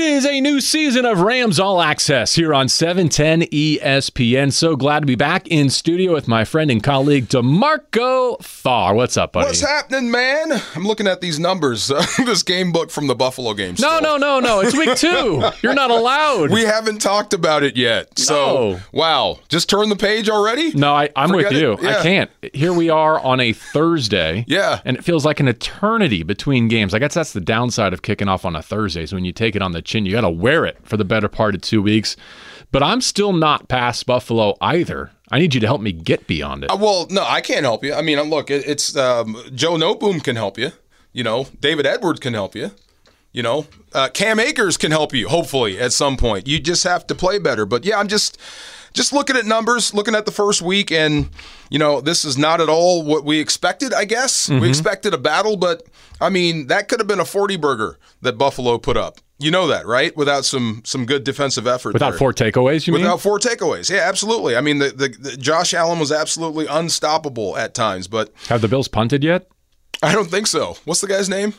is a new season of Rams All Access here on 710 ESPN. So glad to be back in studio with my friend and colleague, DeMarco Farr. What's up, buddy? What's happening, man? I'm looking at these numbers, this game book from the Buffalo game. No. It's week 2. You're not allowed. We haven't talked about it yet. So, wow. Just turn the page already? No, I'm with you. Yeah. I can't. Here we are on a Thursday. Yeah. And it feels like an eternity between games. I guess that's the downside of kicking off on a Thursday. So when you take it on the chin, you got to wear it for the better part of 2 weeks. But I'm still not past Buffalo either. I need you to help me get beyond it. Well, no, I can't help you. I mean, look, it's Joe Noteboom can help you. You know, David Edwards can help you. You know, Cam Akers can help you, hopefully, at some point. You just have to play better. But, yeah, I'm just looking at numbers, looking at the first week, and, you know, this is not at all what we expected, I guess. Mm-hmm. We expected a battle, but, I mean, that could have been a 40-burger that Buffalo put up. You know that, right? Without some good defensive effort. Without 4 takeaways, you mean? Without 4 takeaways, yeah, absolutely. I mean, the Josh Allen was absolutely unstoppable at times, but... Have the Bills punted yet? I don't think so. What's the guy's name?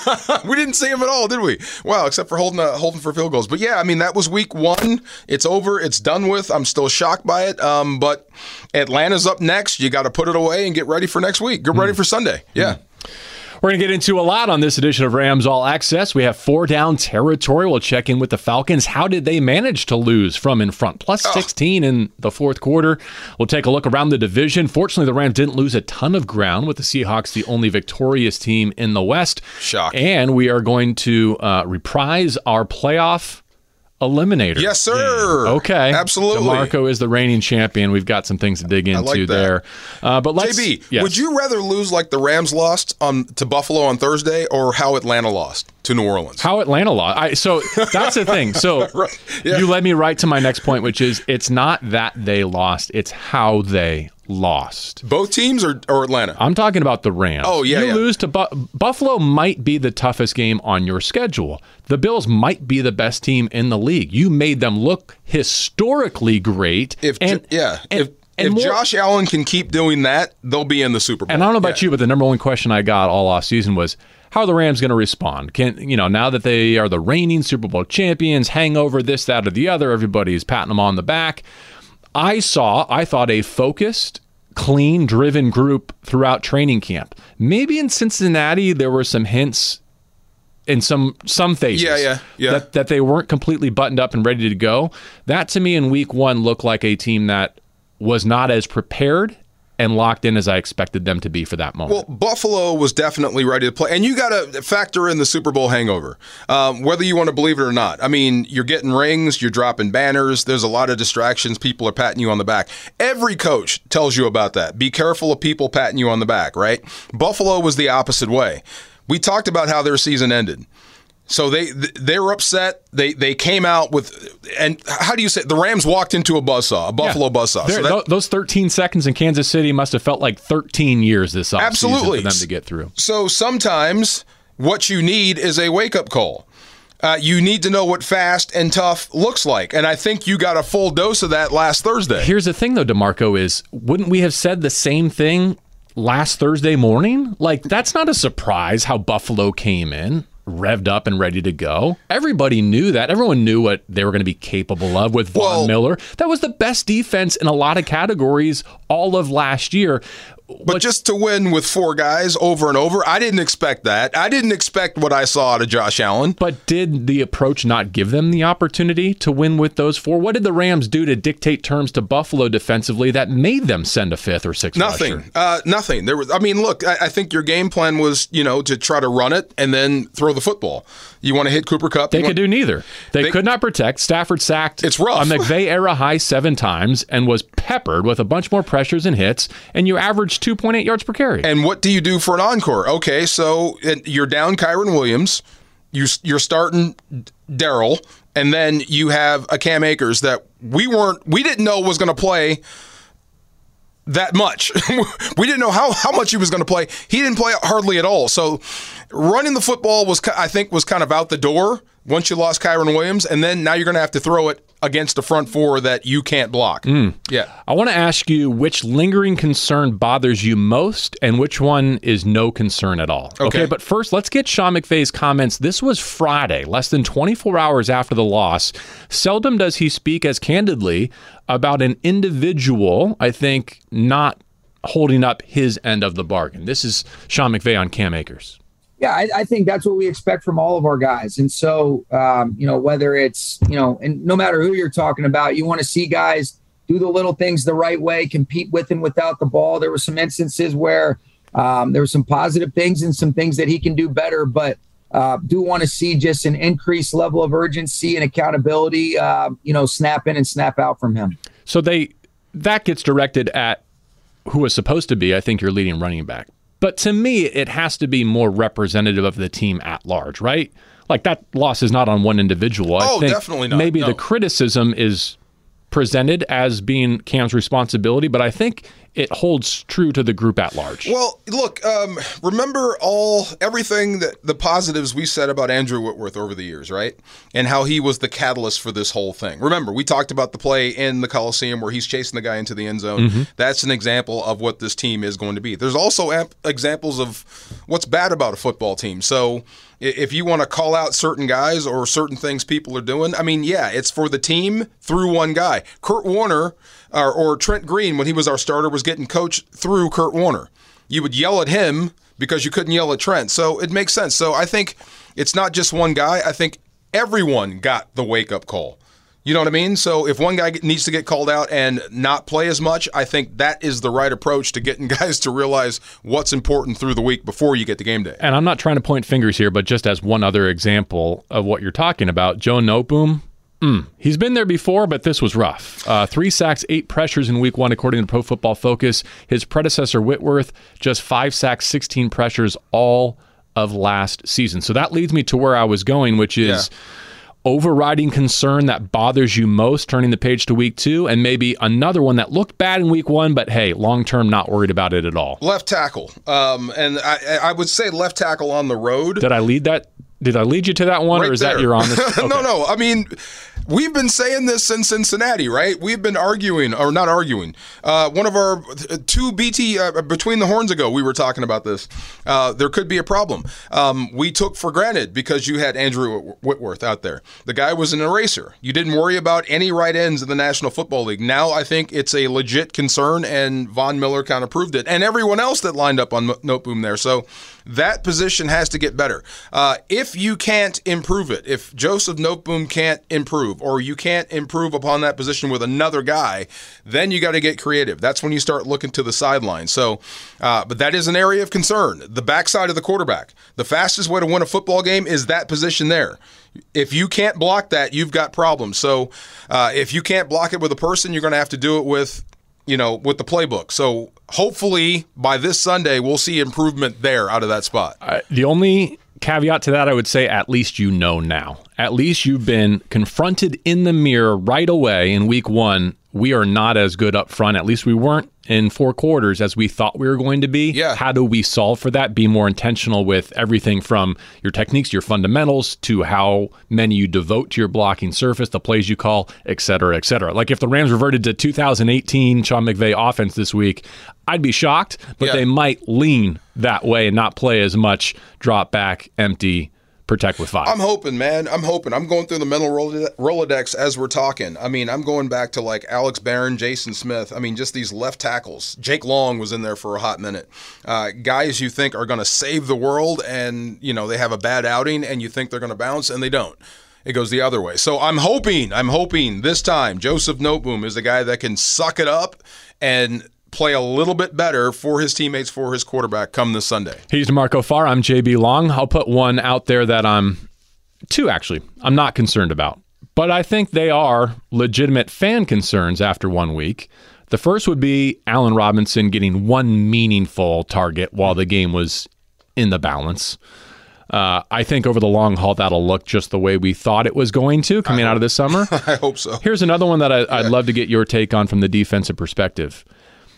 We didn't see him at all, did we? Wow, except for holding for field goals. But yeah, I mean, that was week 1. It's over. It's done with. I'm still shocked by it. But Atlanta's up next. You got to put it away and get ready for next week. Get ready for Sunday. Yeah. We're going to get into a lot on this edition of Rams All Access. We have 4 down territory. We'll check in with the Falcons. How did they manage to lose from in front? Plus 16 in the fourth quarter. We'll take a look around the division. Fortunately, the Rams didn't lose a ton of ground, with the Seahawks the only victorious team in the West. Shock. And we are going to reprise our playoff eliminator. Yes, sir. Game. Okay. Absolutely. DeMarco is the reigning champion. We've got some things to dig into there. But let's... JB, yes. Would you rather lose like the Rams lost to Buffalo on Thursday, or how Atlanta lost to New Orleans? How Atlanta lost. So that's the thing. So Right. Yeah. You led me right to my next point, which is it's not that they lost, it's how they lost. Both teams or Atlanta? I'm talking about the Rams. Oh, yeah, You yeah. lose to Buffalo might be the toughest game on your schedule. The Bills might be the best team in the league. You made them look historically great. If more, Josh Allen can keep doing that, they'll be in the Super Bowl. And I don't know about you, but the number one question I got all off season was, how are the Rams going to respond? Now that they are the reigning Super Bowl champions, hangover, this, that, or the other, everybody's patting them on the back. I thought a focused, clean, driven group throughout training camp. Maybe in Cincinnati, there were some hints in some phases that they weren't completely buttoned up and ready to go. That, to me, in week 1, looked like a team that was not as prepared and locked in as I expected them to be for that moment. Well, Buffalo was definitely ready to play. And you got to factor in the Super Bowl hangover, whether you want to believe it or not. I mean, you're getting rings, you're dropping banners, there's a lot of distractions, people are patting you on the back. Every coach tells you about that. Be careful of people patting you on the back, right? Buffalo was the opposite way. We talked about how their season ended. So they were upset. They came out with, and how do you say, the Rams walked into a buzzsaw, a Buffalo buzzsaw. So those 13 seconds in Kansas City must have felt like 13 years this offseason for them to get through. So sometimes what you need is a wake-up call. You need to know what fast and tough looks like. And I think you got a full dose of that last Thursday. Here's the thing, though, DeMarco, is wouldn't we have said the same thing last Thursday morning? Like, that's not a surprise how Buffalo came in, revved up and ready to go. Everybody knew that. Everyone knew what they were going to be capable of with Von Miller. That was the best defense in a lot of categories all of last year. But just to win with 4 guys over and over, I didn't expect that. I didn't expect what I saw out of Josh Allen. But did the approach not give them the opportunity to win with those 4? What did the Rams do to dictate terms to Buffalo defensively that made them send a 5th or 6th rusher? Nothing. Look, I think your game plan was, to try to run it and then throw the football. You want to hit Cooper Kupp. They could do neither. They could not protect. Stafford sacked it's rough. a McVay-era high 7 times and was peppered with a bunch more pressures and hits, and you averaged 2.8 yards per carry. And what do you do for an encore? Okay, so you're down Kyren Williams. You're starting Darrell, and then you have a Cam Akers that we didn't know was going to play that much. We didn't know how much he was going to play. He didn't play hardly at all. So running the football was kind of out the door once you lost Kyren Williams, and then now you're going to have to throw it against a front four that you can't block. Yeah. I want to ask you which lingering concern bothers you most and which one is no concern at all. Okay. But first, let's get Sean McVay's comments. This was Friday, less than 24 hours after the loss. Seldom does he speak as candidly about an individual, I think, not holding up his end of the bargain. This is Sean McVay on Cam Akers. Yeah, I think that's what we expect from all of our guys. And so, whether it's, and no matter who you're talking about, you want to see guys do the little things the right way, compete with and without the ball. There were some instances where there were some positive things and some things that he can do better, but do want to see just an increased level of urgency and accountability, snap in and snap out from him. So that gets directed at who was supposed to be, I think, your leading running back. But to me, it has to be more representative of the team at large, right? Like, that loss is not on one individual. I think definitely not. Maybe the criticism is presented as being Cam's responsibility, but I think it holds true to the group at large. Well, look, remember everything that the positives we said about Andrew Whitworth over the years, right? And how he was the catalyst for this whole thing. Remember, we talked about the play in the Coliseum where he's chasing the guy into the end zone. Mm-hmm. That's an example of what this team is going to be. There's also examples of what's bad about a football team. So if you want to call out certain guys or certain things people are doing, I mean, yeah, it's for the team through one guy. Kurt Warner or Trent Green, when he was our starter, was getting coached through Kurt Warner. You would yell at him because you couldn't yell at Trent. So it makes sense. So I think it's not just one guy. I think everyone got the wake-up call. You know what I mean? So if one guy needs to get called out and not play as much, I think that is the right approach to getting guys to realize what's important through the week before you get to game day. And I'm not trying to point fingers here, but just as one other example of what you're talking about, Joe Noteboom, he's been there before, but this was rough. 3 sacks, 8 pressures in week 1, according to Pro Football Focus. His predecessor, Whitworth, just 5 sacks, 16 pressures all of last season. So that leads me to where I was going, which is overriding concern that bothers you most turning the page to week 2, and maybe another one that looked bad in week 1, but hey, long-term not worried about it at all. Left tackle. And I would say left tackle on the road. Did I lead you to that one, right, or is there. that your honest? Okay. No. I mean, we've been saying this since Cincinnati, right? We've been arguing, or not arguing. One of our 2 BT between the horns ago, we were talking about this. There could be a problem. We took for granted because you had Andrew Whitworth out there. The guy was an eraser. You didn't worry about any right ends in the National Football League. Now I think it's a legit concern, and Von Miller kind of proved it, and everyone else that lined up on Noteboom there. So that position has to get better. If you can't improve it, if Joseph Noteboom can't improve, or you can't improve upon that position with another guy, then you got to get creative. That's when you start looking to the sideline. So, but that is an area of concern. The backside of the quarterback. The fastest way to win a football game is that position there. If you can't block that, you've got problems. So if you can't block it with a person, you're going to have to do it with the playbook. So hopefully by this Sunday, we'll see improvement there out of that spot. The only caveat to that, I would say, at least you know now. At least you've been confronted in the mirror right away in week 1. We are not as good up front. At least we weren't in 4 quarters as we thought we were going to be. Yeah. How do we solve for that? Be more intentional with everything from your techniques, your fundamentals, to how many you devote to your blocking surface, the plays you call, et cetera, et cetera. Like if the Rams reverted to 2018 Sean McVay offense this week, I'd be shocked, but they might lean that way and not play as much drop back, empty, protect with 5. I'm hoping, man. I'm hoping. I'm going through the mental Rolodex as we're talking. I mean, I'm going back to like Alex Barron, Jason Smith. I mean, just these left tackles. Jake Long was in there for a hot minute. Guys you think are going to save the world, and they have a bad outing, and you think they're going to bounce, and they don't. It goes the other way. So I'm hoping this time Joseph Noteboom is the guy that can suck it up and play a little bit better for his teammates, for his quarterback come this Sunday. He's DeMarco Farr. I'm JB Long. I'll put one out there that two actually, I'm not concerned about. But I think they are legitimate fan concerns after 1 week. The first would be Allen Robinson getting one meaningful target while the game was in the balance. I think over the long haul, that'll look just the way we thought it was going to coming out of this summer. I hope so. Here's another one that I'd love to get your take on from the defensive perspective.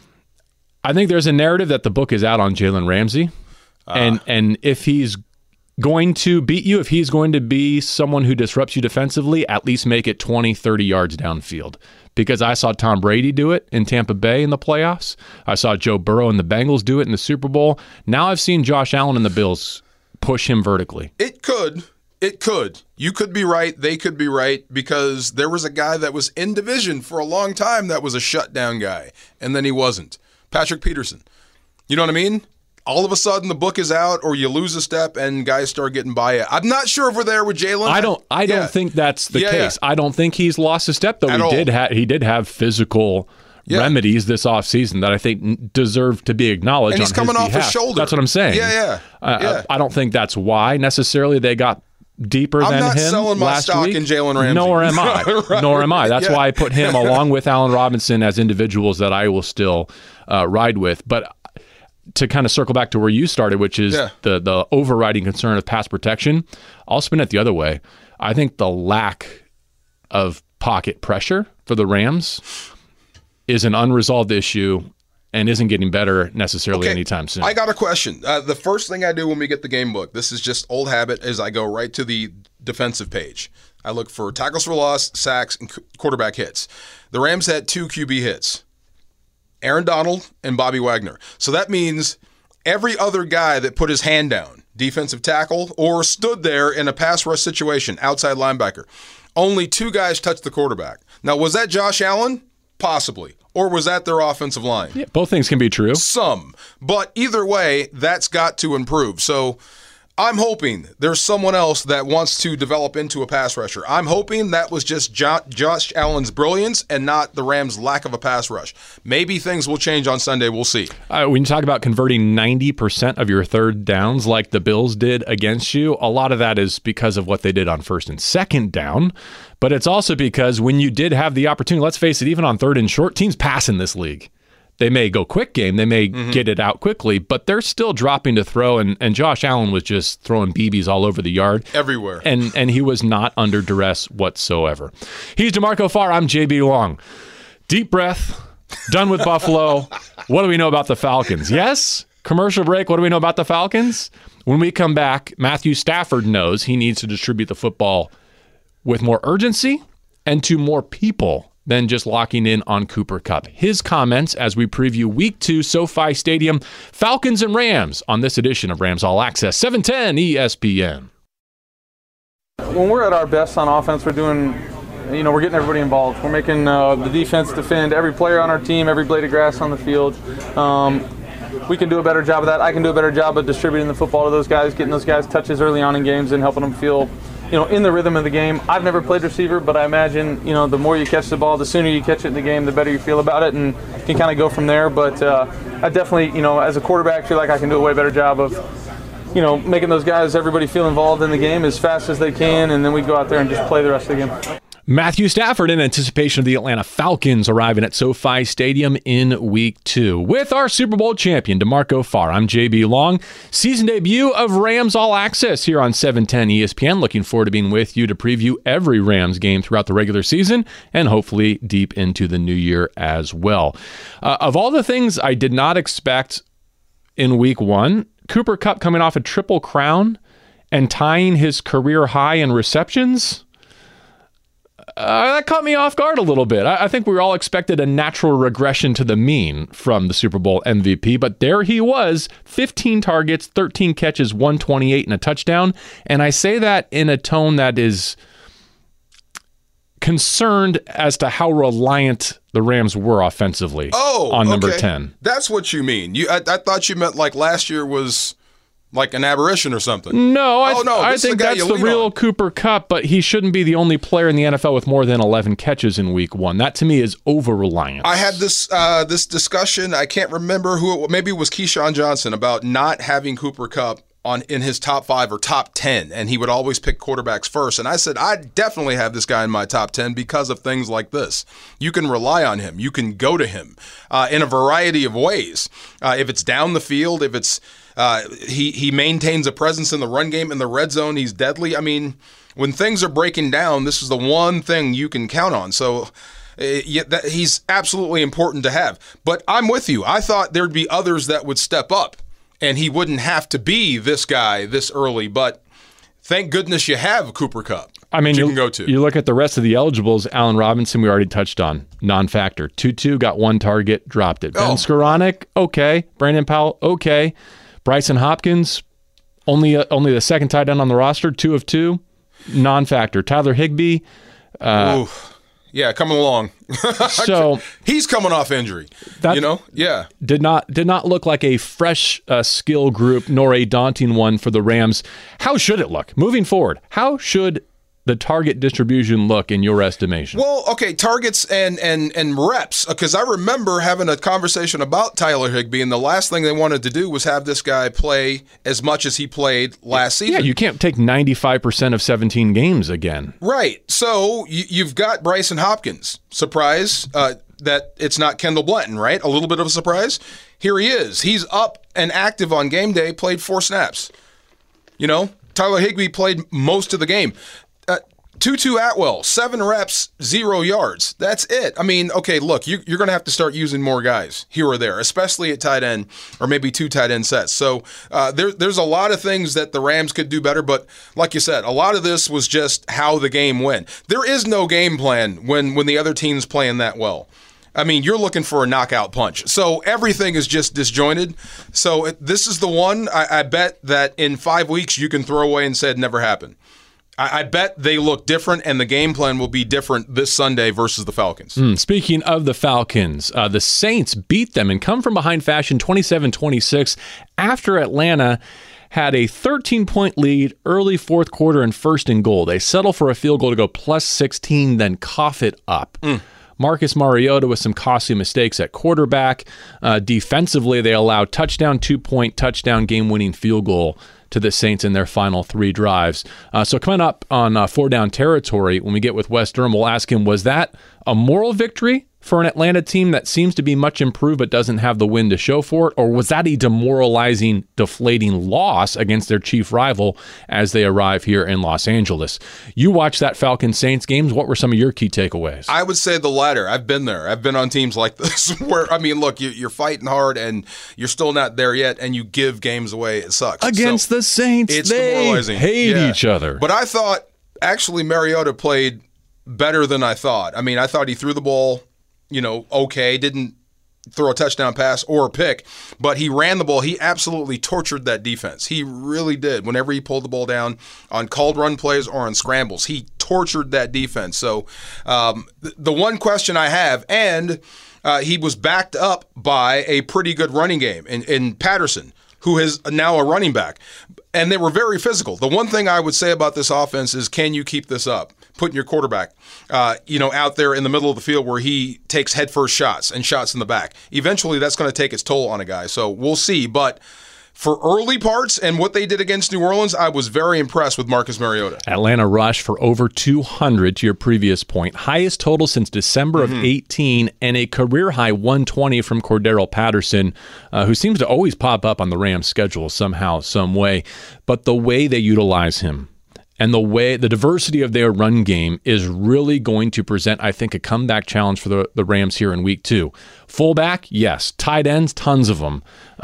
I think there's a narrative that the book is out on Jalen Ramsey. And if he's going to beat you, if he's going to be someone who disrupts you defensively, at least make it 20, 30 yards downfield. Because I saw Tom Brady do it in Tampa Bay in the playoffs. I saw Joe Burrow and the Bengals do it in the Super Bowl. Now I've seen Josh Allen and the Bills push him vertically. It could. You could be right. They could be right, because there was a guy that was in division for a long time that was a shutdown guy, and then he wasn't. Patrick Peterson. You know what I mean? All of a sudden the book is out, or you lose a step and guys start getting by it. I'm not sure if we're there with Jalen. I don't think that's the case. I don't think he's lost a step, though. He did have physical remedies this offseason that I think deserve to be acknowledged. And he's coming off his shoulder. That's what I'm saying. I don't think that's why necessarily they got deeper than him last week. I'm not selling my stock in Jalen Ramsey. Nor am I. Right. Nor am I. That's why I put him along with Allen Robinson as individuals that I will still ride with. But to kind of circle back to where you started, which is the overriding concern of pass protection, I'll spin it the other way. I think the lack of pocket pressure for the Rams is an unresolved issue and isn't getting better necessarily anytime soon. I got a question. The first thing I do when we get the game book, this is just old habit, is I go right to the defensive page. I look for tackles for loss, sacks, and quarterback hits. The Rams had 2 QB hits. Aaron Donald and Bobby Wagner. So that means every other guy that put his hand down, defensive tackle, or stood there in a pass rush situation, outside linebacker, only 2 guys touched the quarterback. Now, was that Josh Allen? Possibly. Or was that their offensive line? Yeah, both things can be true. Some. But either way, that's got to improve. So I'm hoping there's someone else that wants to develop into a pass rusher. I'm hoping that was just Josh Allen's brilliance and not the Rams' lack of a pass rush. Maybe things will change on Sunday. We'll see. When you talk about converting 90% of your third downs like the Bills did against you, a lot of that is because of what they did on first and second down. But it's also because when you did have the opportunity, let's face it, even on third and short, teams pass in this league. They may go quick game, they may get it out quickly, but they're still dropping to throw, and Josh Allen was just throwing BBs all over the yard. Everywhere. And he was not under duress whatsoever. He's DeMarco Farr, I'm JB Long. Deep breath, done with Buffalo. What do we know about the Falcons? Yes? Commercial break, what do we know about the Falcons? When we come back, Matthew Stafford knows he needs to distribute the football with more urgency and to more people than just locking in on Cooper Kupp. His comments as we preview Week 2 SoFi Stadium, Falcons and Rams on this edition of Rams All Access, 710 ESPN. When we're at our best on offense, we're getting everybody involved. We're making the defense defend every player on our team, every blade of grass on the field. We can do a better job of that. I can do a better job of distributing the football to those guys, getting those guys touches early on in games and helping them feel in the rhythm of the game. I've never played receiver, but I imagine, the more you catch the ball, the sooner you catch it in the game, the better you feel about it, and can kind of go from there. But I definitely, as a quarterback, feel like I can do a way better job of, making those guys, everybody feel involved in the game as fast as they can, and then we go out there and just play the rest of the game. Matthew Stafford in anticipation of the Atlanta Falcons arriving at SoFi Stadium in Week 2. With our Super Bowl champion, DeMarco Farr, I'm JB Long. Season debut of Rams All Access here on 710 ESPN. Looking forward to being with you to preview every Rams game throughout the regular season and hopefully deep into the new year as well. Of all the things I did not expect in Week 1, Cooper Kupp coming off a triple crown and tying his career high in receptions, that caught me off guard a little bit. I think we all expected a natural regression to the mean from the Super Bowl MVP, but there he was, 15 targets, 13 catches, 128 and a touchdown. And I say that in a tone that is concerned as to how reliant the Rams were offensively on number 10. That's what you mean. I thought you meant like last year was like an aberration or something. No, I think that's the real Cooper Kupp, but he shouldn't be the only player in the NFL with more than 11 catches in Week 1. That, to me, is over-reliance. I had this discussion, I can't remember who maybe it was Keyshawn Johnson, about not having Cooper Kupp in his top 5 or top 10, and he would always pick quarterbacks first. And I said, I definitely have this guy in my top 10 because of things like this. You can rely on him. You can go to him in a variety of ways. If it's down the field, if it's he maintains a presence in the run game, in the red zone, he's deadly. I mean, when things are breaking down, this is the one thing you can count on. So he's absolutely important to have. But I'm with you. I thought there'd be others that would step up, and he wouldn't have to be this guy this early. But thank goodness you have Cooper Kupp. I mean, you can go to. You look at the rest of the eligibles. Allen Robinson, we already touched on, non-factor. Tutu got 1 target, dropped it. Ben Skoranek, okay. Brandon Powell, okay. Bryson Hopkins, only the second tight end on the roster, 2 of 2, non-factor. Tyler Higbee. Yeah, coming along. So he's coming off injury. Yeah. Did not look like a fresh skill group nor a daunting one for the Rams. How should it look moving forward? How should the target distribution look in your estimation? Well, okay, targets and reps, because I remember having a conversation about Tyler Higbee, and the last thing they wanted to do was have this guy play as much as he played last season. Yeah, you can't take 95% of 17 games again. Right. So you've got Bryson Hopkins. Surprise that it's not Kendall Blanton, right? A little bit of a surprise. Here he is. He's up and active on game day, played 4 snaps. Tyler Higbee played most of the game. Tutu Atwell, 7 reps, 0 yards. That's it. I mean, okay, look, you're going to have to start using more guys here or there, especially at tight end or maybe 2 tight end sets. So there's a lot of things that the Rams could do better, but like you said, a lot of this was just how the game went. There is no game plan when the other team's playing that well. I mean, you're looking for a knockout punch. So everything is just disjointed. So this is the one I bet that in 5 weeks you can throw away and say it never happened. I bet they look different, and the game plan will be different this Sunday versus the Falcons. Speaking of the Falcons, the Saints beat them in come-from-behind fashion 27-26 after Atlanta had a 13-point lead early fourth quarter and 1st and goal. They settle for a field goal to go plus 16, then cough it up. Marcus Mariota with some costly mistakes at quarterback. Defensively, they allowed touchdown, 2-point touchdown, game-winning field goal to the Saints in their final 3 drives. So coming up on 4 Down Territory, when we get with Wes Durham, we'll ask him, was that a moral victory for an Atlanta team that seems to be much improved but doesn't have the win to show for it? Or was that a demoralizing, deflating loss against their chief rival as they arrive here in Los Angeles? You watched that Falcons-Saints games. What were some of your key takeaways? I would say the latter. I've been there. I've been on teams like this where, I mean, look, you're fighting hard and you're still not there yet, and you give games away. It sucks. Against the Saints, it's they demoralizing. Hate each other. But I thought, actually, Mariota played better than I thought. I mean, I thought he threw the ball okay, didn't throw a touchdown pass or a pick, but he ran the ball. He absolutely tortured that defense. He really did. Whenever he pulled the ball down on called run plays or on scrambles, he tortured that defense. So the one question I have, and he was backed up by a pretty good running game in Patterson, who is now a running back. And they were very physical. The one thing I would say about this offense is, can you keep this up? Putting your quarterback, out there in the middle of the field where he takes headfirst shots and shots in the back. Eventually, that's going to take its toll on a guy. So we'll see. But for early parts and what they did against New Orleans, I was very impressed with Marcus Mariota. Atlanta rushed for over 200 to your previous point. Highest total since December of 18, and a career-high 120 from Cordero Patterson, who seems to always pop up on the Rams' schedule somehow, some way. But the way they utilize him, and the diversity of their run game is really going to present, I think, a comeback challenge for the Rams here in week 2. Fullback, yes. Tight ends, tons of them.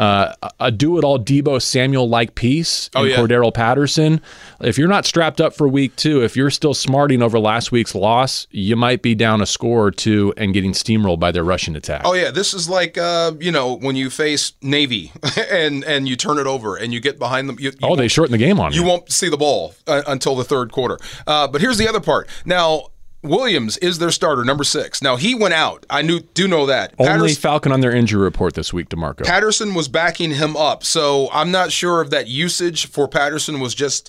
A do-it-all Deebo Samuel-like piece in Cordero Patterson. If you're not strapped up for week 2, if you're still smarting over last week's loss, you might be down a score or 2 and getting steamrolled by their rushing attack. Oh, yeah. This is like, when you face Navy and you turn it over and you get behind them. They shorten the game on you. You won't see the ball until the third quarter. But here's the other part. Now, Williams is their starter, number 6. Now, he went out. I do know that. Only Falcon on their injury report this week, DeMarco. Patterson was backing him up, so I'm not sure if that usage for Patterson was just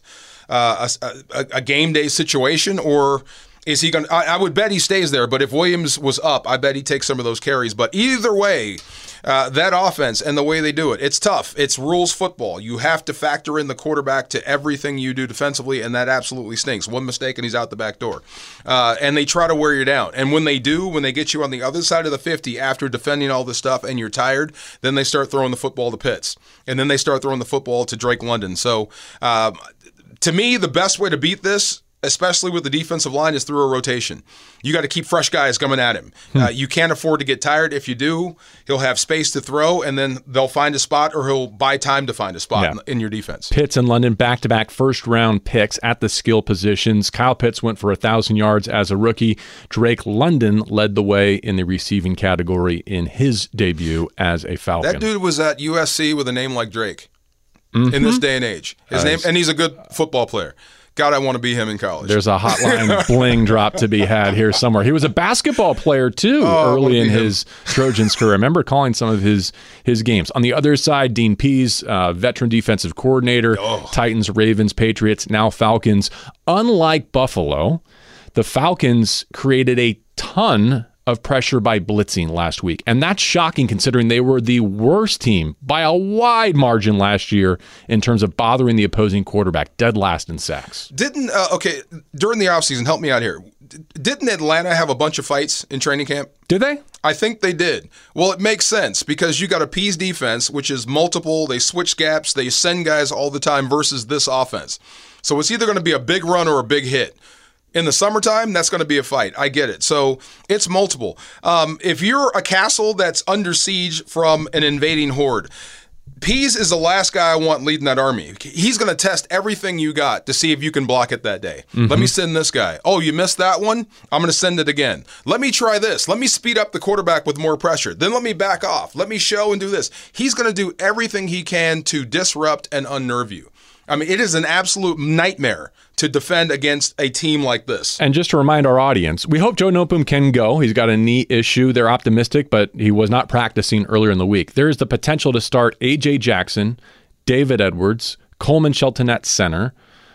a game day situation, or is he going to – I would bet he stays there, but if Williams was up, I bet he takes some of those carries. But either way, that offense and the way they do it, it's tough. It's rules football. You have to factor in the quarterback to everything you do defensively, and that absolutely stinks. One mistake and he's out the back door. And they try to wear you down. And when they do, when they get you on the other side of the 50 after defending all this stuff and you're tired, then they start throwing the football to Pitts. And then they start throwing the football to Drake London. So to me, the best way to beat this especially with the defensive line, is through a rotation. You got to keep fresh guys coming at him. You can't afford to get tired. If you do, he'll have space to throw, and then they'll find a spot, or he'll buy time to find a spot in your defense. Pitts and London back-to-back first-round picks at the skill positions. Kyle Pitts went for 1,000 yards as a rookie. Drake London led the way in the receiving category in his debut as a Falcon. That dude was at USC with a name like Drake in this day and age. His name, and he's a good football player. God, I want to be him in college. There's a hotline bling drop to be had here somewhere. He was a basketball player, too, early in his Trojans career. I remember calling some of his games. On the other side, Dean Pease, veteran defensive coordinator, Titans, Ravens, Patriots, now Falcons. Unlike Buffalo, the Falcons created a ton of pressure by blitzing last week. And that's shocking considering they were the worst team by a wide margin last year in terms of bothering the opposing quarterback, dead last in sacks. During the offseason, help me out here. Didn't Atlanta have a bunch of fights in training camp? Did they? I think they did. Well, it makes sense because you got a Pease defense, which is multiple. They switch gaps. They send guys all the time versus this offense. So it's either going to be a big run or a big hit. In the summertime, that's going to be a fight. I get it. So it's multiple. If you're a castle that's under siege from an invading horde, Pease is the last guy I want leading that army. He's going to test everything you got to see if you can block it that day. Let me send this guy. Oh, you missed that one? I'm going to send it again. Let me try this. Let me speed up the quarterback with more pressure. Then let me back off. Let me show and do this. He's going to do everything he can to disrupt and unnerve you. I mean, it is an absolute nightmare to defend against a team like this. And just to remind our audience, we hope Joe Noteboom can go. He's got a knee issue. They're optimistic, but he was not practicing earlier in the week. There's the potential to start A.J. Jackson, David Edwards, Coleman Shelton at center,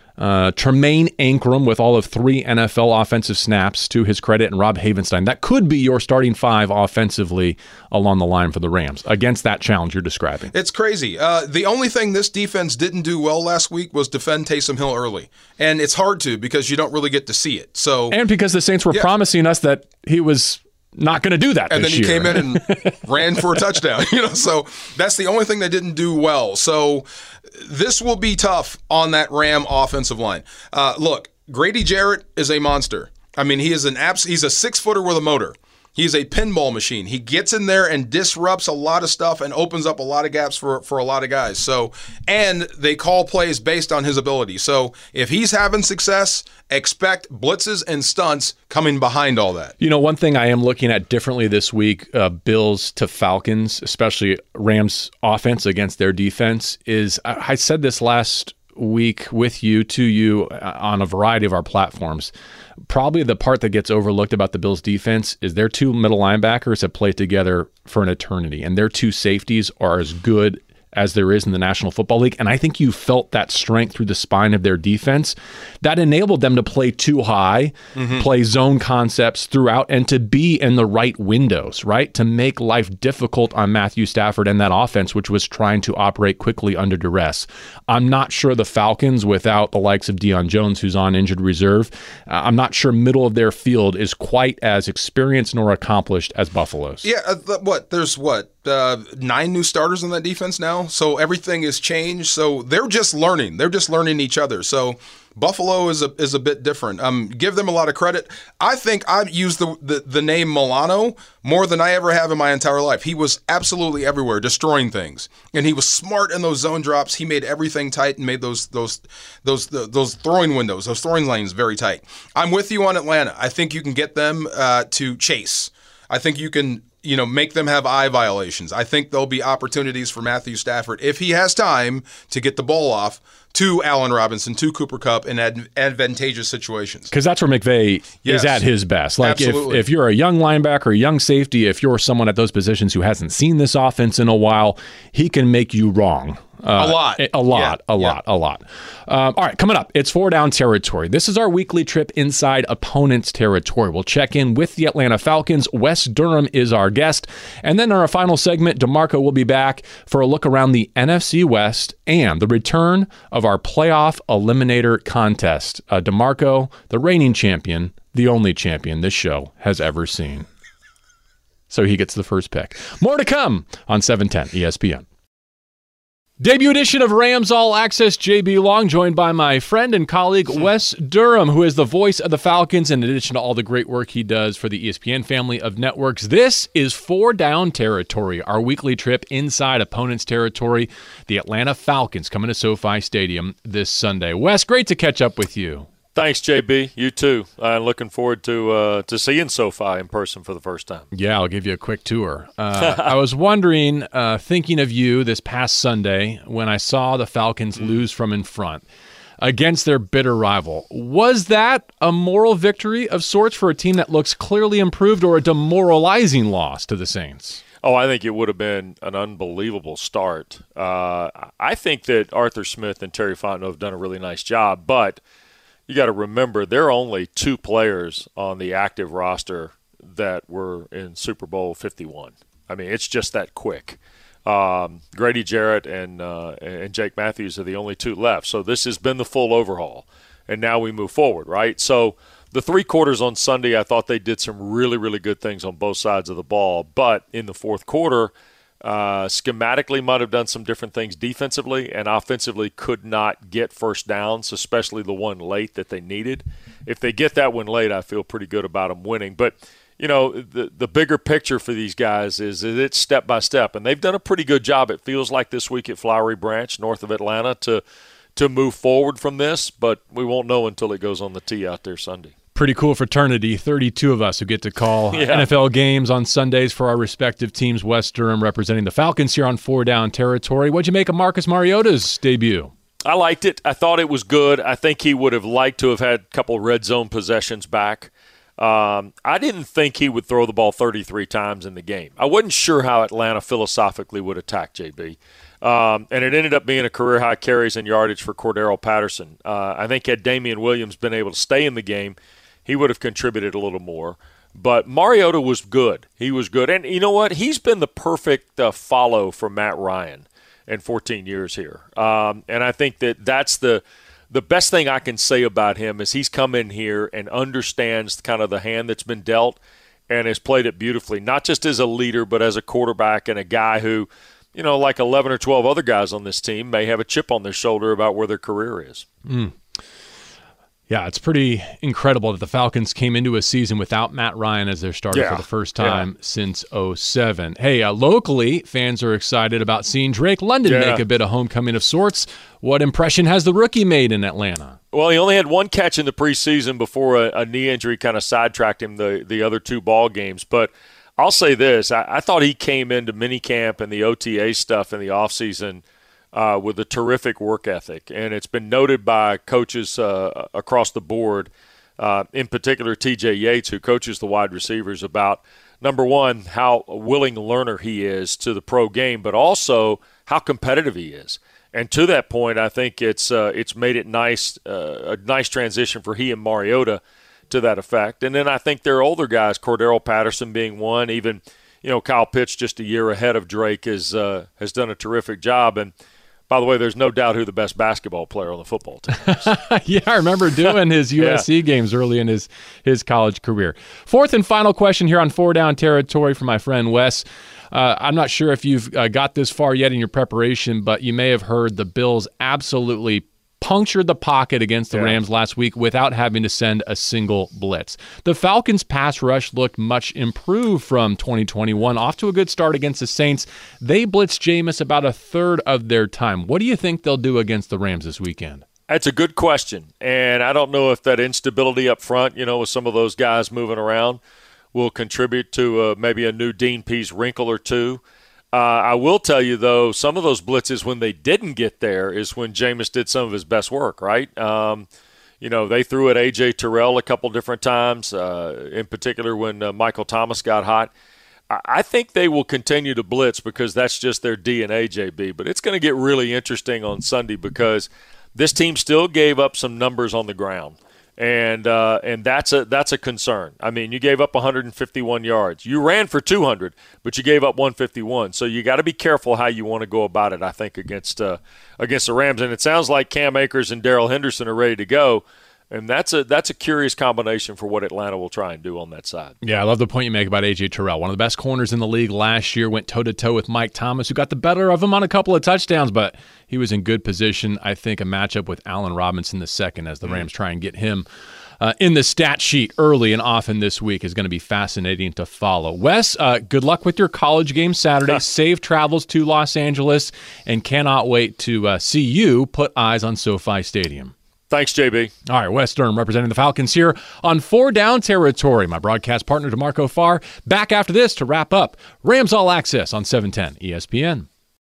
Tremaine Ankrum with all of 3 NFL offensive snaps to his credit, and Rob Havenstein. That could be your starting 5 offensively along the line for the Rams against that challenge you're describing. It's crazy. The only thing this defense didn't do well last week was defend Taysom Hill early. And it's hard to because you don't really get to see it. And because the Saints were promising us that he was not going to do that and this year. year. And then he came in and ran for a touchdown. So that's the only thing they didn't do well. So this will be tough on that Ram offensive line. Look, Grady Jarrett is a monster. I mean, he's a 6-footer with a motor. He's a pinball machine. He gets in there and disrupts a lot of stuff and opens up a lot of gaps for a lot of guys. So, and they call plays based on his ability. So if he's having success, expect blitzes and stunts coming behind all that. One thing I am looking at differently this week, Bills to Falcons, especially Rams offense against their defense, is I said this last week with you, to you, on a variety of our platforms. Probably the part that gets overlooked about the Bills defense is their 2 middle linebackers have played together for an eternity, and their 2 safeties are as good as there is in the National Football League. And I think you felt that strength through the spine of their defense that enabled them to play too high, play zone concepts throughout, and to be in the right windows, right? To make life difficult on Matthew Stafford and that offense, which was trying to operate quickly under duress. I'm not sure the Falcons, without the likes of Deion Jones, who's on injured reserve, I'm not sure middle of their field is quite as experienced nor accomplished as Buffalo's. Yeah, there's 9 new starters on that defense now, so everything has changed. So they're just learning. They're just learning each other. So Buffalo is a bit different. Give them a lot of credit. I think I've used the name Milano more than I ever have in my entire life. He was absolutely everywhere, destroying things, and he was smart in those zone drops. He made everything tight and made those throwing windows, those throwing lanes very tight. I'm with you on Atlanta. I think you can get them to chase. I think you can make them have eye violations. I think there'll be opportunities for Matthew Stafford, if he has time, to get the ball off to Allen Robinson, to Cooper Kupp in advantageous situations. Because that's where McVay is at his best. Like if you're a young linebacker, a young safety, if you're someone at those positions who hasn't seen this offense in a while, he can make you wrong. A lot. All right, coming up, it's 4 Down territory. This is our weekly trip inside opponents' territory. We'll check in with the Atlanta Falcons. Wes Durham is our guest. And then in our final segment, DeMarco will be back for a look around the NFC West and the return of our playoff eliminator contest. DeMarco, the reigning champion, the only champion this show has ever seen. So he gets the first pick. More to come on 710 ESPN. Debut edition of Rams All Access. JB Long, joined by my friend and colleague Wes Durham, who is the voice of the Falcons, in addition to all the great work he does for the ESPN family of networks. This is 4 Down Territory, our weekly trip inside opponents' territory. The Atlanta Falcons coming to SoFi Stadium this Sunday. Wes, great to catch up with you. Thanks, JB. You too. I'm looking forward to seeing SoFi in person for the first time. Yeah, I'll give you a quick tour. I was wondering, thinking of you this past Sunday when I saw the Falcons lose from in front against their bitter rival. Was that a moral victory of sorts for a team that looks clearly improved, or a demoralizing loss to the Saints? Oh, I think it would have been an unbelievable start. I think that Arthur Smith and Terry Fontenot have done a really nice job, but you got to remember there are only 2 players on the active roster that were in Super Bowl 51. I mean, it's just that quick. Grady Jarrett and Jake Matthews are the only 2 left. So this has been the full overhaul, and now we move forward, right? So the 3 quarters on Sunday, I thought they did some really, really good things on both sides of the ball. But in the fourth quarter, schematically might have done some different things defensively, and offensively could not get first downs, especially the one late that they needed. If they get that one late, I feel pretty good about them winning. But, you know, the bigger picture for these guys is it's step by step, and they've done a pretty good job, it feels like, this week at Flowery Branch, north of Atlanta, to move forward from this, but we won't know until it goes on the tee out there Sunday. Pretty cool fraternity, 32 of us who get to call NFL games on Sundays for our respective teams. Wes Durham representing the Falcons here on 4 Down Territory. What'd you make of Marcus Mariota's debut? I liked it. I thought it was good. I think he would have liked to have had a couple red zone possessions back. I didn't think he would throw the ball 33 times in the game. I wasn't sure how Atlanta philosophically would attack, JB. And it ended up being a career-high carries and yardage for Cordero Patterson. I think had Damian Williams been able to stay in the game, he would have contributed a little more. But Mariota was good. He was good. And you know what? He's been the perfect follow for Matt Ryan in 14 years here. And I think that's the best thing I can say about him is he's come in here and understands kind of the hand that's been dealt and has played it beautifully, not just as a leader but as a quarterback and a guy who, you know, like 11 or 12 other guys on this team may have a chip on their shoulder about where their career is. Yeah, it's pretty incredible that the Falcons came into a season without Matt Ryan as their starter for the first time since 2007. Hey, locally, fans are excited about seeing Drake London make a bit of homecoming of sorts. What impression has the rookie made in Atlanta? Well, he only had 1 catch in the preseason before a knee injury kind of sidetracked him the other 2 ball games. But I'll say this. I thought he came into minicamp and the OTA stuff in the offseason with a terrific work ethic. And it's been noted by coaches across the board, in particular TJ Yates, who coaches the wide receivers, about, number one, how willing a learner he is to the pro game, but also how competitive he is. And to that point, I think it's made it nice, a nice transition for he and Mariota to that effect. And then I think there are older guys, Cordero Patterson being one, even, you know, Kyle Pitts just a year ahead of Drake has done a terrific job. And by the way, there's no doubt who the best basketball player on the football team is. Yeah, I remember doing his USC games early in his college career. Fourth and final question here on 4 Down Territory from my friend Wes. I'm not sure if you've got this far yet in your preparation, but you may have heard the Bills absolutely punctured the pocket against the Rams last week without having to send a single blitz. The Falcons' pass rush looked much improved from 2021, off to a good start against the Saints. They blitzed Jameis about a third of their time. What do you think they'll do against the Rams this weekend? That's a good question, and I don't know if that instability up front, you know, with some of those guys moving around, will contribute to maybe a new Dean Pease wrinkle or two. I will tell you, though, some of those blitzes, when they didn't get there, is when Jameis did some of his best work, right? You know, they threw at A.J. Terrell a couple different times, in particular when Michael Thomas got hot. I think they will continue to blitz because that's just their DNA, JB. But it's going to get really interesting on Sunday because this team still gave up some numbers on the ground. And that's a concern. I mean, you gave up 151 yards. You ran for 200, but you gave up 151. So you got to be careful how you want to go about it, I think, against the Rams. And it sounds like Cam Akers and Darrell Henderson are ready to go. And that's a curious combination for what Atlanta will try and do on that side. Yeah, I love the point you make about A.J. Terrell. One of the best corners in the league last year, went toe-to-toe with Mike Thomas, who got the better of him on a couple of touchdowns, but he was in good position. I think a matchup with Allen Robinson II as the Rams try and get him in the stat sheet early and often this week is going to be fascinating to follow. Wes, good luck with your college game Saturday. Safe travels to Los Angeles, and cannot wait to see you put eyes on SoFi Stadium. Thanks, JB. All right, Wes Durham representing the Falcons here on 4 Down Territory. My broadcast partner, DeMarco Farr, back after this to wrap up Rams All Access on 710 ESPN.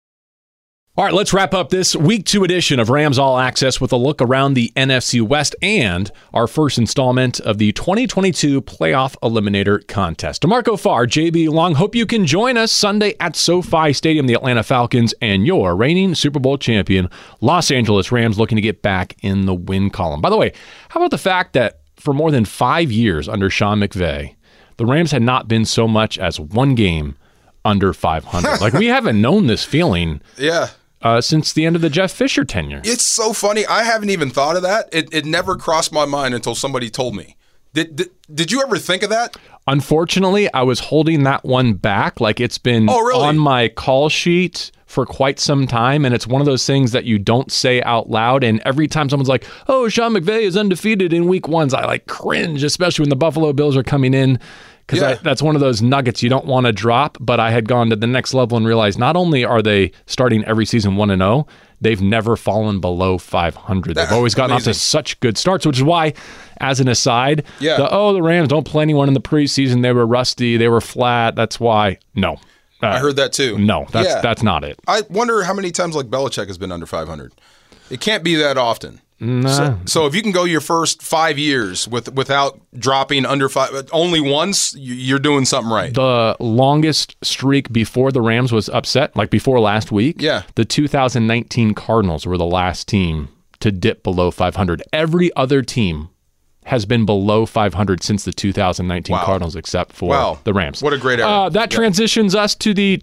All right, let's wrap up this Week 2 edition of Rams All Access with a look around the NFC West and our first installment of the 2022 Playoff Eliminator Contest. DeMarco Farr, JB Long, hope you can join us Sunday at SoFi Stadium, the Atlanta Falcons, and your reigning Super Bowl champion, Los Angeles Rams, looking to get back in the win column. By the way, how about the fact that for more than 5 years under Sean McVay, the Rams had not been so much as one game under 500? Like, we haven't known this feeling. Yeah. Since the end of the Jeff Fisher tenure. It's so funny. I haven't even thought of that. It never crossed my mind until somebody told me. Did you ever think of that? Unfortunately, I was holding that one back. Like, it's been on my call sheet for quite some time, and it's one of those things that you don't say out loud. And every time someone's like, oh, Sean McVay is undefeated in week 1s, I like cringe, especially when the Buffalo Bills are coming in. Because that's one of those nuggets you don't want to drop, but I had gone to the next level and realized not only are they starting every season 1-0, they've never fallen below 500. They've always gotten off to such good starts, which is why, as an aside, the Rams don't play anyone in the preseason. They were rusty. They were flat. That's why. No. I heard that too. No, that's not it. I wonder how many times like Belichick has been under 500. It can't be that often. Nah. So if you can go your first 5 years without dropping under 5 only once, you're doing something right. The longest streak before the Rams was upset, like before last week, the 2019 Cardinals were the last team to dip below 500. Every other team has been below 500 since the 2019 Cardinals, except for the Rams. What a great era. That transitions us to the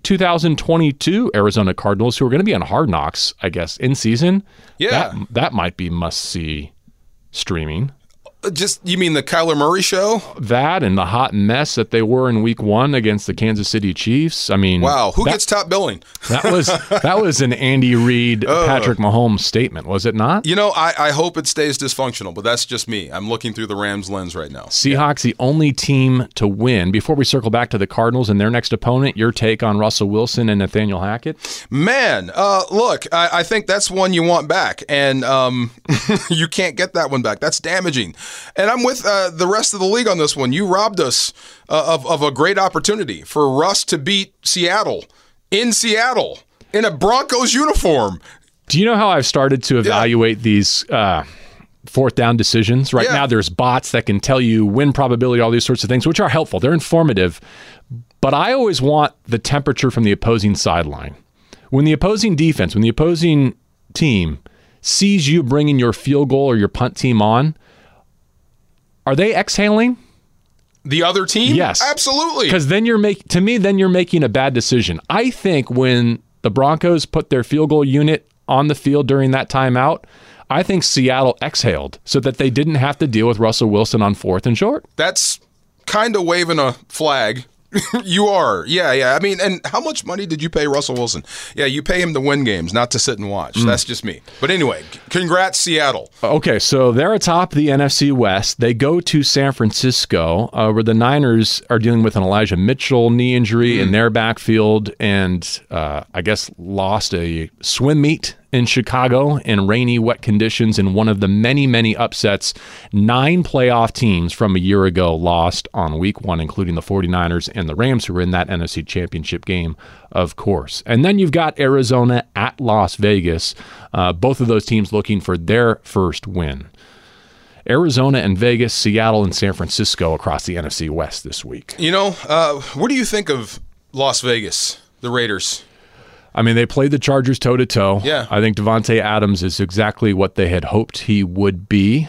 2022 Arizona Cardinals, who are going to be on Hard Knocks, I guess, in season. Yeah. That might be must-see streaming. Just, you mean the Kyler Murray show? That and the hot mess that they were in week 1 against the Kansas City Chiefs. I mean, wow, who gets top billing? that was an Andy Reid, Patrick Mahomes statement, was it not? You know, I hope it stays dysfunctional, but that's just me. I'm looking through the Rams lens right now. Seahawks, the only team to win. Before we circle back to the Cardinals and their next opponent, your take on Russell Wilson and Nathaniel Hackett? Man, look, I think that's one you want back, and you can't get that one back. That's damaging. And I'm with the rest of the league on this one. You robbed us of a great opportunity for Russ to beat Seattle in a Broncos uniform. Do you know how I've started to evaluate these fourth down decisions? Right now there's bots that can tell you win probability, all these sorts of things, which are helpful. They're informative. But I always want the temperature from the opposing sideline. When the opposing defense, when the opposing team sees you bringing your field goal or your punt team on, are they exhaling? The other team? Yes. Absolutely. Because then you're making a bad decision. I think when the Broncos put their field goal unit on the field during that timeout, I think Seattle exhaled so that they didn't have to deal with Russell Wilson on 4th and short. That's kind of waving a flag. You are. Yeah. I mean, and how much money did you pay Russell Wilson? Yeah, you pay him to win games, not to sit and watch. That's just me. But anyway, congrats, Seattle. Okay, so they're atop the NFC West. They go to San Francisco, where the Niners are dealing with an Elijah Mitchell knee injury in their backfield and I guess lost a swim meet in Chicago in rainy, wet conditions in one of the many, many upsets. 9 playoff teams from a year ago lost on week 1, including the 49ers and the Rams, who were in that NFC Championship game, of course. And then you've got Arizona at Las Vegas, both of those teams looking for their first win. Arizona and Vegas, Seattle and San Francisco across the NFC West this week. You know, what do you think of Las Vegas, the Raiders? I mean, they played the Chargers toe-to-toe. Yeah. I think Devontae Adams is exactly what they had hoped he would be.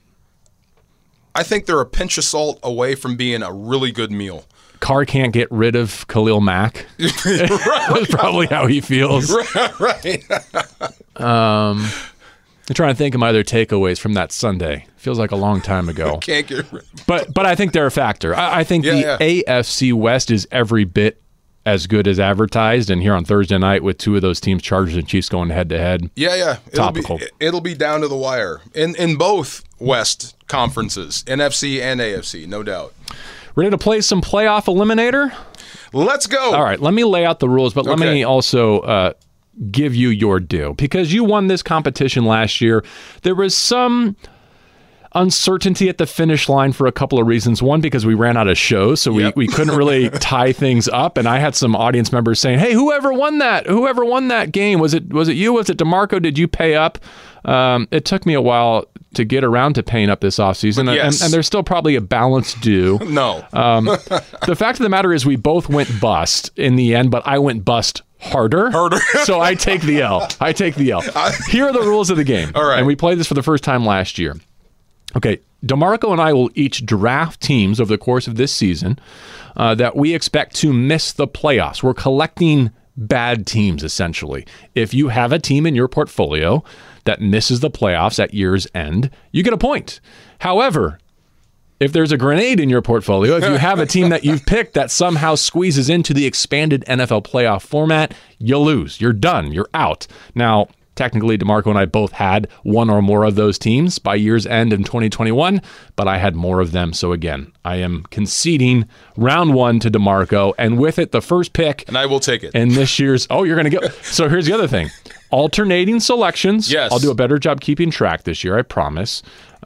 I think they're a pinch of salt away from being a really good meal. Carr can't get rid of Khalil Mack. That's probably how he feels. Right. I'm trying to think of my other takeaways from that Sunday. Feels like a long time ago. Can't get rid of But I think they're a factor. I think the AFC West is every bit as good as advertised. And here on Thursday night with two of those teams, Chargers and Chiefs, going head-to-head. Yeah. Topical. It'll be down to the wire in both West conferences, NFC and AFC, no doubt. Ready to play some playoff eliminator? Let's go. All right, let me lay out the rules, but let me also give you your due. Because you won this competition last year, there was some uncertainty at the finish line for a couple of reasons. One, because we ran out of shows, so we couldn't really tie things up. And I had some audience members saying, hey, whoever won that game, was it you? Was it DeMarco? Did you pay up? It took me a while to get around to paying up this offseason, and there's still probably a balance due. No. The fact of the matter is we both went bust in the end, but I went bust harder. So I take the L. Here are the rules of the game. All right. And we played this for the first time last year. Okay, DeMarco and I will each draft teams over the course of this season that we expect to miss the playoffs. We're collecting bad teams, essentially. If you have a team in your portfolio that misses the playoffs at year's end, you get a point. However, if there's a grenade in your portfolio, if you have a team that you've picked that somehow squeezes into the expanded NFL playoff format, you lose. You're done. You're out. Now, technically, DeMarco and I both had one or more of those teams by year's end in 2021, but I had more of them. So again, I am conceding round one to DeMarco, and with it, the first pick. And I will take it. And this year's, you're going to go. So here's the other thing. Alternating selections. Yes. I'll do a better job keeping track this year, I promise.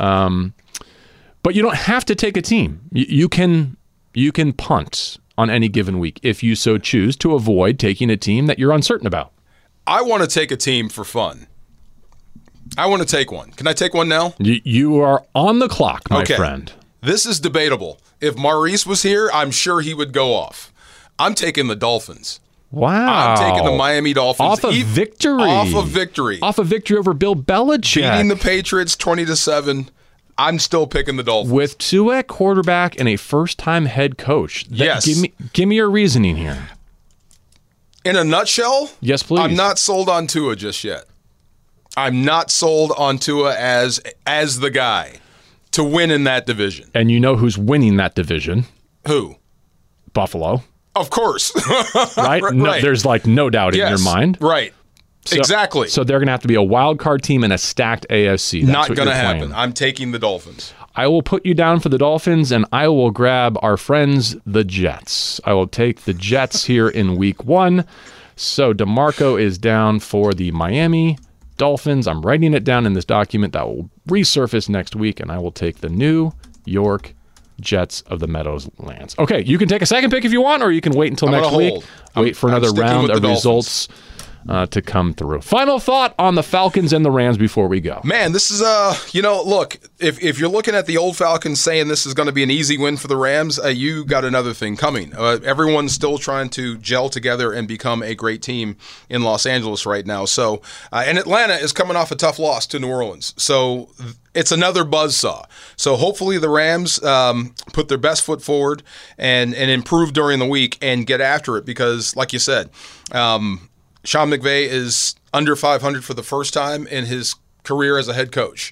But you don't have to take a team. You can punt on any given week if you so choose to avoid taking a team that you're uncertain about. I want to take a team for fun. I want to take one. Can I take one now? You are on the clock, my friend. This is debatable. If Maurice was here, I'm sure he would go off. I'm taking the Dolphins. Wow. I'm taking the Miami Dolphins. Off of victory. Off of victory over Bill Belichick. Beating the Patriots 20-7. I'm still picking the Dolphins. With Tua at quarterback and a first-time head coach. Yes. Give me your reasoning here. In a nutshell, yes, please. I'm not sold on Tua just yet. I'm not sold on Tua as the guy to win in that division. And you know who's winning that division? Who? Buffalo. Of course. Right? No, there's no doubt in your mind. Right. Exactly. So they're going to have to be a wild card team in a stacked AFC. That's not going to happen. I'm taking the Dolphins. I will put you down for the Dolphins, and I will grab our friends, the Jets. I will take the Jets here in week 1. So DeMarco is down for the Miami Dolphins. I'm writing it down in this document that will resurface next week, and I will take the New York Jets of the Meadowlands. Okay, you can take a second pick if you want, or you can wait until next week. Wait for another round of results to come through. Final thought on the Falcons and the Rams before we go. Man, this is look, if you're looking at the old Falcons saying this is going to be an easy win for the Rams, you got another thing coming. Everyone's still trying to gel together and become a great team in Los Angeles right now. So, and Atlanta is coming off a tough loss to New Orleans. So it's another buzzsaw. So hopefully the Rams put their best foot forward and improve during the week and get after it because, like you said, Sean McVay is under 500 for the first time in his career as a head coach.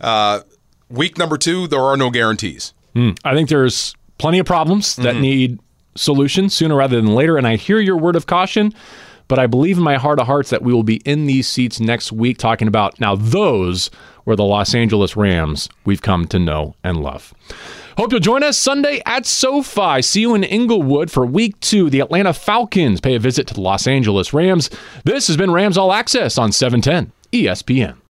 Week number 2, there are no guarantees. I think there's plenty of problems that need solutions sooner rather than later, and I hear your word of caution, but I believe in my heart of hearts that we will be in these seats next week talking about now those were the Los Angeles Rams we've come to know and love. Hope you'll join us Sunday at SoFi. See you in Inglewood for Week 2. The Atlanta Falcons pay a visit to the Los Angeles Rams. This has been Rams All Access on 710 ESPN.